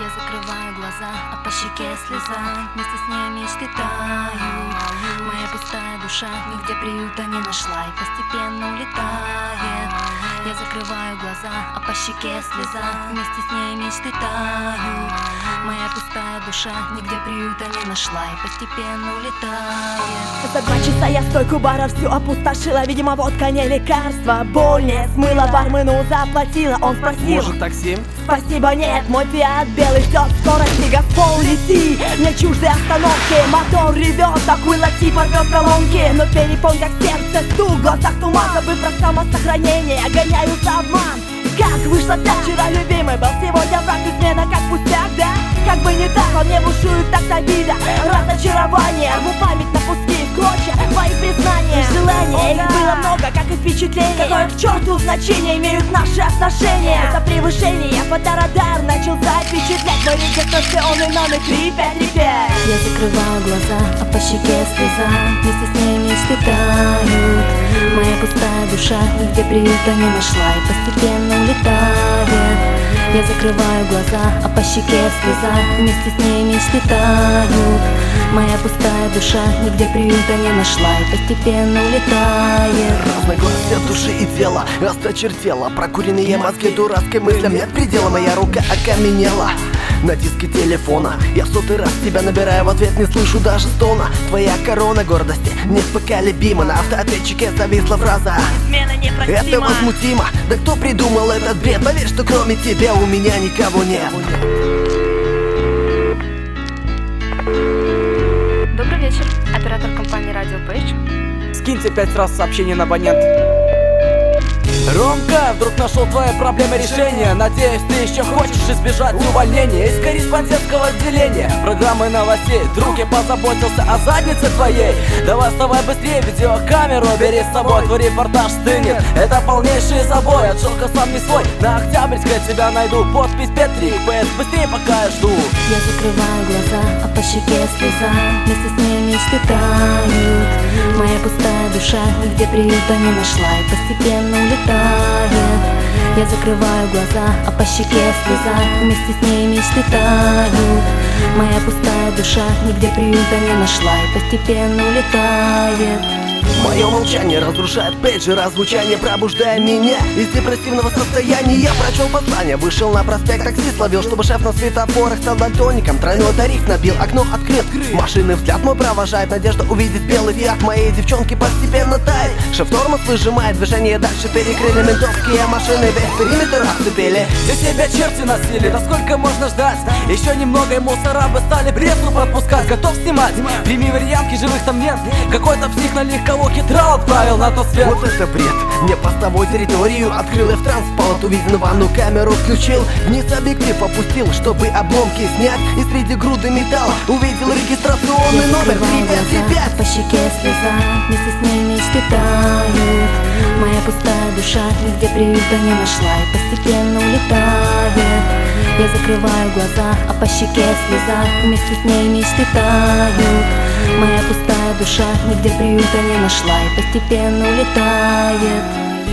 Я закрываю глаза, а по щеке слеза. Вместе с ней мечты тают. Моя пустая душа нигде приюта не нашла и постепенно улетает. Я закрываю глаза, а по щеке слеза. Вместе с ней мечты тают. Моя пустая душа нигде приюта не нашла и постепенно улетает. За 2 часа я стойку бара всю опустошила. Видимо, водка не лекарство. Боль не смыла, бармену заплатила. Он спросил: может, такси? Спасибо, нет, мой фиат белый ждет скорости. Газпол, лети, мне чужды остановки. Мотор ревет, такой латиф рвет колонки. Но перепон как сердце, стук, в глазах туман. Забыв про самосохранение, гоняю за обман. Как вышло так, вчера любимый был, сегодня враг, измена как пустяк, да? Как бы не так, он мне бушует, так обида, разочарование. Рву память на куски, клочья, твои признания. Желания, их было много, как и впечатлений. Какое к черту значение имеют наши отношения? За превышение фоторадар начал впечатлять. Мой регистрационный номер 3535. Я закрываю глаза, а по щеке слеза. Вместе с ней мечты тают. Моя пустая душа нигде приюта не нашла и постепенно улетает. Я закрываю глаза, а по щеке слеза. Вместе с ней мечты тают. Моя пустая душа нигде приюта не нашла и постепенно улетает. Разногласия души и тела осточертела. Прокуренные мозги дурацкой мыслям нет предела. Моя рука окаменела на диске телефона. Я в 100-й раз тебя набираю, в ответ не слышу даже стона. Твоя корона гордости непоколебима. На автоответчике зависла фраза: Измена непростима. это возмутимо. Да кто придумал этот бред? Поверь, что кроме тебя у меня никого нет. Добрый вечер, оператор компании Радио Пейдж. Скиньте 5 раз сообщение на абонент. Ромка, вдруг нашел твои проблемы решения. Надеюсь, ты еще хочешь избежать увольнения из корреспондентского отделения программы новостей. Друг, я позаботился о заднице твоей. Давай вставай быстрее, видеокамеру бери с собой. Твой репортаж стынет, это полнейший забой. От шока сам не свой, на Октябрьской тебя найду. Подпись Петрик, быстрее пока я жду. Я закрываю глаза, а по щеке слеза. Вместе с ней мечты тают. Моя пустая душа нигде приюта не нашла и постепенно улетает. Я закрываю глаза, а по щеке слеза. Вместе с ней мечты тают. Моя пустая душа нигде приюта не нашла и постепенно улетает. Мое молчание разрушает пейджер, а звучание пробуждая меня из депрессивного состояния. Я прочел послание, вышел на проспект, такси словил, чтобы шеф на светофорах стал дальтоником. Тройной тариф набил, окно открыт, машины взгляд мой провожает. Надежда увидеть белый фиат моей девчонки постепенно тает. Шеф тормоз выжимает, движение дальше перекрыли ментовские машины, весь периметр обцепили. Здесь себя черти носили, да сколько можно ждать? Еще немного и мусора бы стали прессу пропускать. Готов снимать? Прими вариантки, живых там нет. Какой-то псих на легковой хитрал отправил на тот свет. Вот это бред, не постовой территорию открыл и в транспорт увидел, ванну камеру включил. Вниз объектив опустил, чтобы обломки снять. И среди груды металла увидел регистрационный номер 3535. По щеке слеза, вместе с ней мечты тают. Моя пустая душа нигде приюта не нашла и постепенно улетает. Я закрываю глаза, а по щеке слеза. Вместе с ней мечты тают. Моя пустая душа нигде приюта не нашла и постепенно улетает.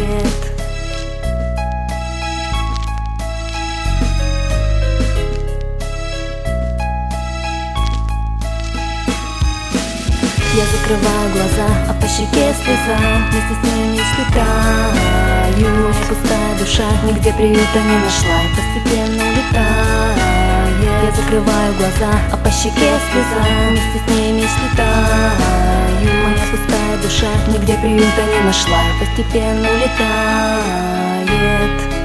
Я закрываю глаза, а по щеке слеза. Вместе с ней мечты тают. Моя пустая душа нигде приюта не нашла и постепенно улетает. Я закрываю глаза, а по щеке слеза. Вместе с ней мечты тают. Моя пустая душа нигде приюта не нашла и постепенно улетает.